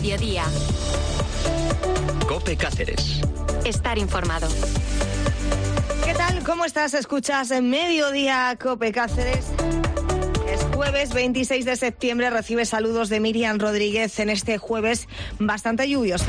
mediodía. COPE Cáceres. Estar informado. ¿Qué tal? ¿Cómo estás? Escuchas en Mediodía COPE Cáceres. Es jueves 26 de septiembre. Recibe saludos de Miriam Rodríguez en este jueves bastante lluvioso.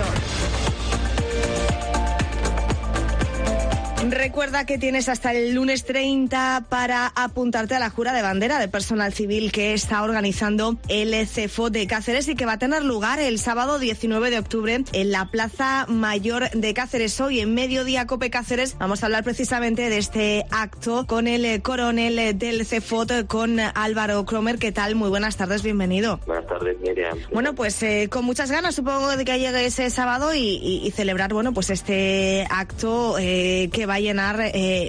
Recuerda que tienes hasta el lunes 30 para apuntarte a la jura de bandera de personal civil que está organizando el CEFOT de Cáceres y que va a tener lugar el sábado 19 de octubre en la Plaza Mayor de Cáceres. Hoy en Mediodía COPE Cáceres vamos a hablar precisamente de este acto con el coronel del CEFOT, con Álvaro Cromer. ¿Qué tal? Muy buenas tardes, bienvenido. Buenas tardes, Miriam. Bueno, pues con muchas ganas supongo de que llegue ese sábado y celebrar, bueno, pues este acto que va a llenar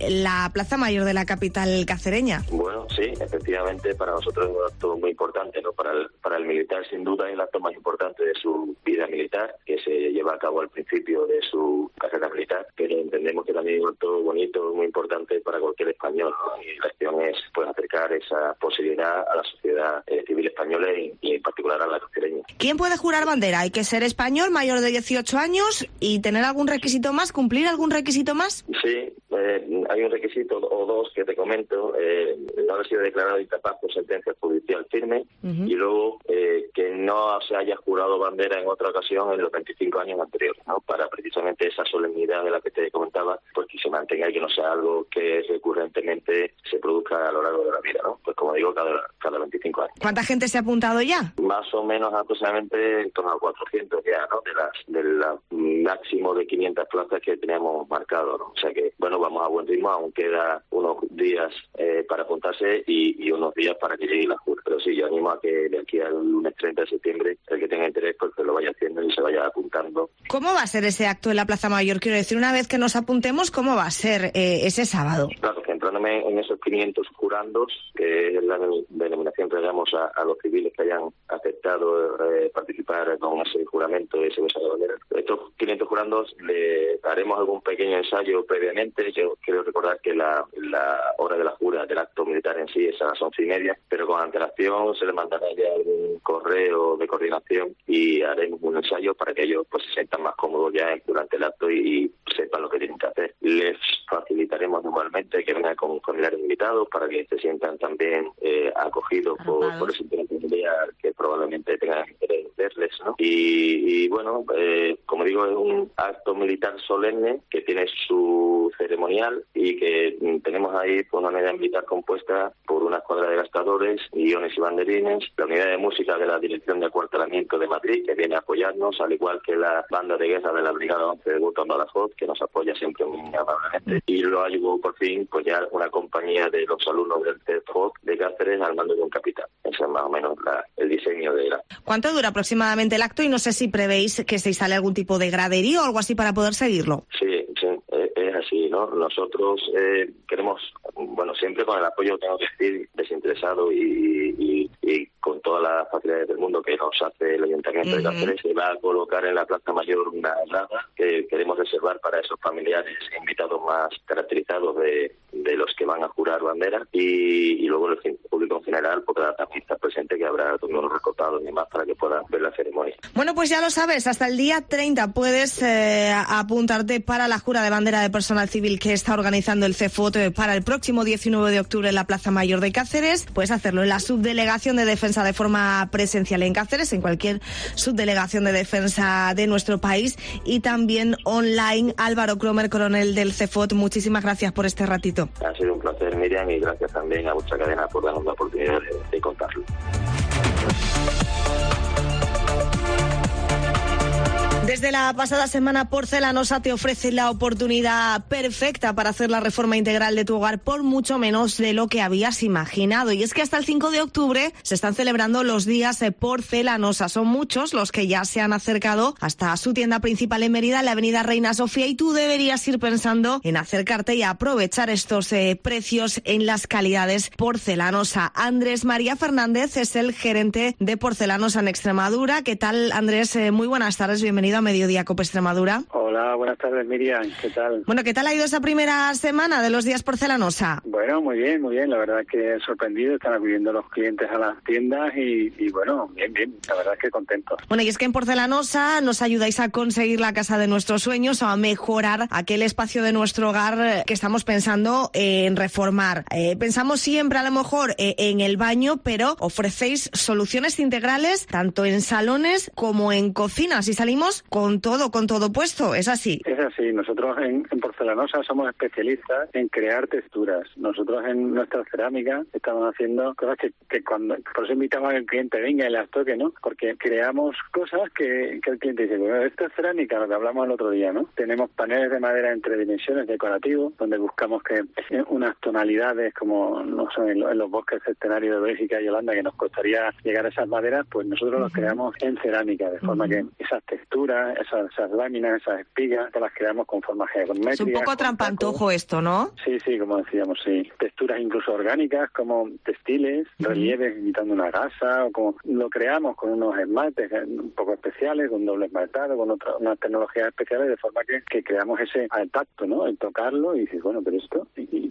la Plaza Mayor de la capital cacereña. Bueno, sí, efectivamente para nosotros es un acto muy importante, ¿no? Para el militar sin duda es el acto más importante de su vida militar, que se lleva a cabo al principio de su carrera militar, pero entendemos que también es un acto bonito, muy importante para cualquier español, ¿no? Y la acción es pues acercar esa posibilidad a la sociedad civil española y en particular a la cacereña. ¿Quién puede jurar bandera? ¿Hay que ser español, mayor de 18 años y tener algún requisito más, cumplir algún requisito más? Sí, hay un requisito o dos que te comento, no haber sido declarado incapaz por sentencia judicial firme y luego que no se haya jurado bandera en otra ocasión en los 25 años anteriores, ¿no? Para precisamente esa solemnidad de la que te comentaba, pues que se mantenga y que no sea algo que recurrentemente se produzca a lo largo de la vida, ¿no? Pues como digo, cada 25 años. ¿Cuánta gente se ha apuntado ya? Más o menos aproximadamente en torno a 400 ya, ¿no? Del máximo de 500 plazas que teníamos marcado, ¿no? O sea que, bueno, vamos a buen ritmo, aún queda unos días para apuntarse y unos días para que llegue la jura. Pero sí, yo animo a que de aquí al lunes 30 de septiembre, el que tenga interés, pues que lo vaya haciendo y se vaya apuntando. ¿Cómo va a ser ese acto en la Plaza Mayor? Quiero decir, una vez que nos apuntemos, ¿cómo va a ser ese sábado? Claro, centrándome en esos 500 jurandos, que es la denominación que le damos a los civiles que hayan aceptado participar con ese juramento, ese beso de bandera. Estos 500 jurandos le haremos algún pequeño ensayo previamente. Yo quiero recordar que la hora de la jura del acto militar en sí es a las 11:30, pero con antelación se les mandará ya algún correo de coordinación y haremos un ensayo para que ellos pues se sientan más cómodos ya durante el acto y sepan lo que tienen que hacer. Les facilitaremos igualmente que vengan con familiares invitados para que se sientan también acogidos por ese interés familiar que probablemente tengan interés en verles, ¿no? Y bueno, como digo, es un acto militar solemne que tiene su ceremonial y que tenemos ahí pues, una unidad militar compuesta por una escuadra de gastadores, guiones y banderines, la unidad de música de la Dirección de Acuartelamiento de Madrid, que viene a apoyarnos, al igual que la banda de guerra de la Brigada 11 de Butón Badajoz, que nos apoya siempre muy amablemente. Y luego llegó por fin pues ya una compañía de los alumnos del CEFOT de Cáceres al mando de un capitán. Ese es más o menos el diseño de la... ¿Cuánto dura aproximadamente el acto? Y no sé si prevéis que se instale algún tipo de graderío o algo así para poder seguirlo. Sí, es así, ¿no? Nosotros queremos, bueno, siempre con el apoyo, tengo que decir, desinteresado y con todas las facilidades del mundo que nos hace el Ayuntamiento de Cáceres, se va a colocar en la Plaza Mayor una grada que queremos reservar para esos familiares invitados más caracterizados de los que van a jurar bandera y luego el público en general podrá también estar presente, que habrá todos los recortados y demás para que puedan ver la ceremonia. Bueno, pues ya lo sabes, hasta el día 30 puedes apuntarte para la jura de bandera de personal civil que está organizando el CEFOT para el próximo 19 de octubre en la Plaza Mayor de Cáceres. Puedes hacerlo en la Subdelegación de Defensa de forma presencial en Cáceres, en cualquier subdelegación de defensa de nuestro país y también online. Álvaro Cromer, coronel del CEFOT, muchísimas gracias por este ratito. Ha sido un placer, Miriam, y gracias también a vuestra cadena por darnos la oportunidad de contarlo. Desde la pasada semana, Porcelanosa te ofrece la oportunidad perfecta para hacer la reforma integral de tu hogar por mucho menos de lo que habías imaginado. Y es que hasta el 5 de octubre se están celebrando los días Porcelanosa. Son muchos los que ya se han acercado hasta su tienda principal en Mérida, en la avenida Reina Sofía, y tú deberías ir pensando en acercarte y aprovechar estos precios en las calidades Porcelanosa. Andrés María Fernández es el gerente de Porcelanosa en Extremadura. ¿Qué tal, Andrés? Muy buenas tardes, bienvenido a Mediodía Mediodía Cope Extremadura. Hola, buenas tardes, Miriam. ¿Qué tal? Bueno, ¿qué tal ha ido esa primera semana de los días Porcelanosa? Bueno, muy bien. La verdad es que sorprendido. Están acudiendo los clientes a las tiendas y bueno, bien. La verdad es que contentos. Bueno, y es que en Porcelanosa nos ayudáis a conseguir la casa de nuestros sueños o a mejorar aquel espacio de nuestro hogar que estamos pensando en reformar. Pensamos siempre a lo mejor en el baño, pero ofrecéis soluciones integrales tanto en salones como en cocinas y salimos con todo puesto. ¿Es así? Es así. Nosotros en Porcelanosa somos especialistas en crear texturas. Nosotros en nuestra cerámica estamos haciendo cosas que cuando... Por eso invitamos al cliente, venga y las toque, ¿no? Porque creamos cosas que el cliente dice, bueno, esto es cerámica, lo que hablamos el otro día, ¿no? Tenemos paneles de madera en 3 dimensiones decorativos, donde buscamos que unas tonalidades como no sé, en los bosques centenarios de Bélgica y Holanda, que nos costaría llegar a esas maderas, pues nosotros los creamos en cerámica, de forma que esas texturas, esas láminas, esas espigas, las creamos con formas geométricas. Es un poco trampantojo esto, ¿no? Sí, como decíamos, sí. Texturas incluso orgánicas, como textiles, relieves imitando una gasa, o como lo creamos con unos esmaltes un poco especiales, con doble esmaltado, con unas tecnologías especiales, de forma que creamos ese al tacto, ¿no? El tocarlo y dices, bueno, pero esto,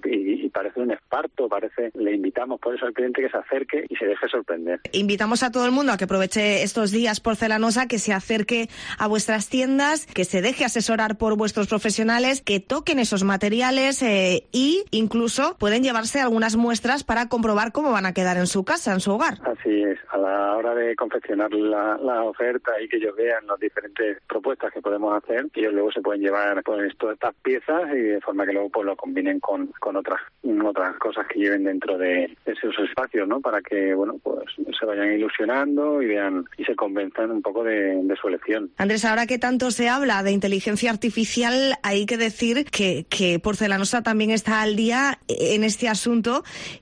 y parece un esparto, le invitamos por eso al cliente que se acerque y se deje sorprender. Invitamos a todo el mundo a que aproveche estos días Porcelanosa, que se acerque a vuestras tiendas, que se deje asesorar por vuestros profesionales, que toquen esos materiales y incluso pueden llevarse algunas muestras para comprobar cómo van a quedar en su casa, en su hogar. Así es, a la hora de confeccionar la oferta y que ellos vean las diferentes propuestas que podemos hacer, ellos luego se pueden llevar pues todas estas piezas y de forma que luego pues lo combinen con otras cosas que lleven dentro de esos espacios, ¿no? Para que, bueno, pues se vayan ilusionando y vean y se convenzan un poco de su elección. Andrés, ahora que tanto se habla de inteligencia artificial, hay que decir que Porcelanosa también está al día en este asunto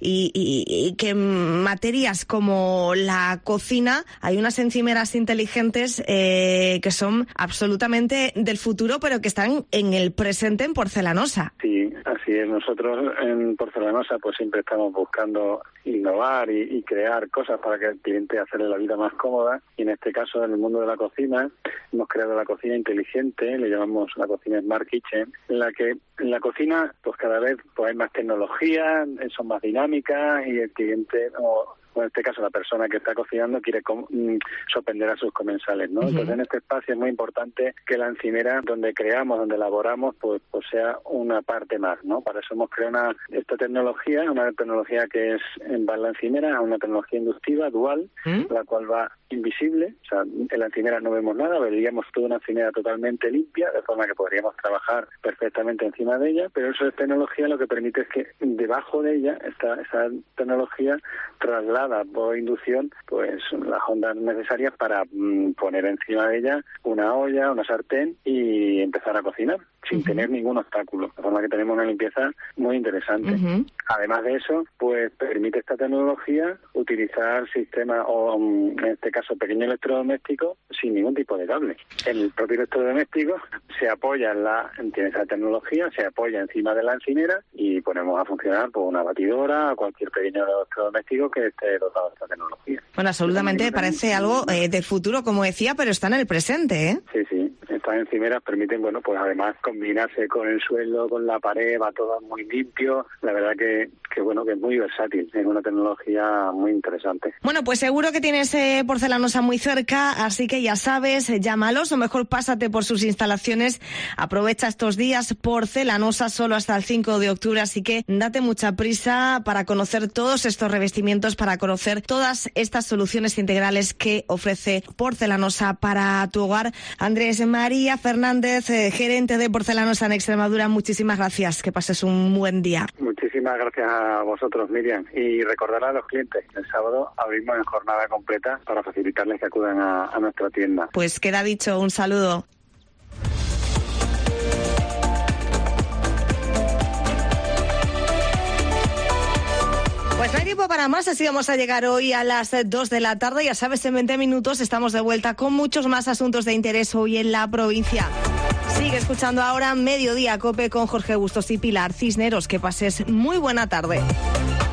y que en materias como la cocina hay unas encimeras inteligentes que son absolutamente del futuro, pero que están en el presente en Porcelanosa. Sí, así es. Nosotros en Porcelanosa pues siempre estamos buscando innovar y crear cosas para que el cliente hacerle la vida más cómoda, y en este caso en el mundo de la cocina hemos creado la cocina inteligente, le llamamos la cocina Smart Kitchen, en la que en la cocina pues cada vez pues hay más tecnología, son más dinámicas y el cliente o en este caso la persona que está cocinando quiere sorprender a sus comensales, ¿no? Entonces en este espacio es muy importante que la encimera donde creamos, donde elaboramos, pues sea una parte más, ¿no? Para eso hemos creado esta tecnología, una tecnología que es en la encimera, una tecnología inductiva, dual, la cual va invisible, o sea, en la encimera no vemos nada, veríamos toda una encimera totalmente limpia, de forma que podríamos trabajar perfectamente encima de ella, pero eso es tecnología, lo que permite es que debajo de ella, esa tecnología traslada por inducción pues las ondas necesarias para poner encima de ella una olla, una sartén y empezar a cocinar sin tener ningún obstáculo, de forma que tenemos una limpieza muy interesante. Además de eso, pues permite esta tecnología utilizar sistemas o en este caso pequeños electrodomésticos sin ningún tipo de cable. El propio electrodoméstico se apoya en esa tecnología, se apoya encima de la encimera y ponemos a funcionar pues una batidora o cualquier pequeño electrodoméstico que esté dotado de esta tecnología. Bueno, absolutamente parece algo de futuro, como decía, pero está en el presente, ¿eh? Sí. Estas encimeras permiten, bueno, pues además combinarse con el suelo, con la pared, va todo muy limpio. La verdad que bueno, que es muy versátil, es una tecnología muy interesante. Bueno, pues seguro que tienes Porcelanosa muy cerca, así que ya sabes, llámalos o mejor pásate por sus instalaciones. Aprovecha estos días Porcelanosa solo hasta el 5 de octubre, así que date mucha prisa para conocer todos estos revestimientos, para conocer todas estas soluciones integrales que ofrece Porcelanosa para tu hogar. Andrés María Fernández, gerente de Porcelanosa en Extremadura, muchísimas gracias, que pases un buen día. Muchísimas gracias a vosotros, Miriam, y recordar a los clientes, el sábado abrimos en jornada completa para facilitarles que acudan a nuestra tienda. Pues queda dicho, un saludo. Pues no hay tiempo para más, así vamos a llegar hoy a las 2 de la tarde. Ya sabes, en 20 minutos estamos de vuelta con muchos más asuntos de interés hoy en la provincia. Sigue escuchando ahora Mediodía Cope con Jorge Bustos y Pilar Cisneros. Que pases muy buena tarde.